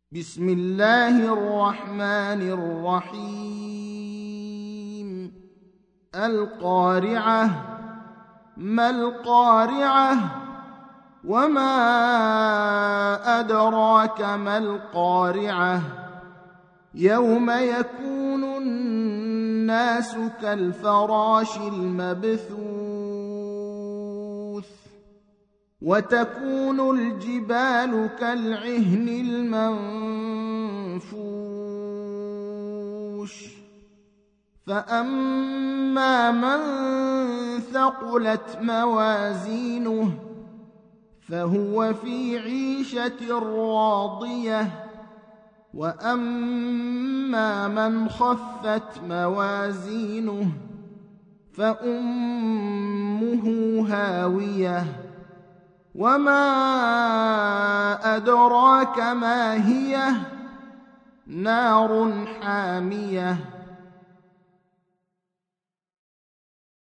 بسم الله الرحمن الرحيم القارعة ما القارعة وما أدراك ما القارعة يوم يكون الناس كالفراش المبثوث وتكون الجبال كالعهن المنفوش فأما من ثقلت موازينه فهو في عيشة راضية وأما من خفت موازينه فأمه هاوية وما أدراك ما هي نار حامية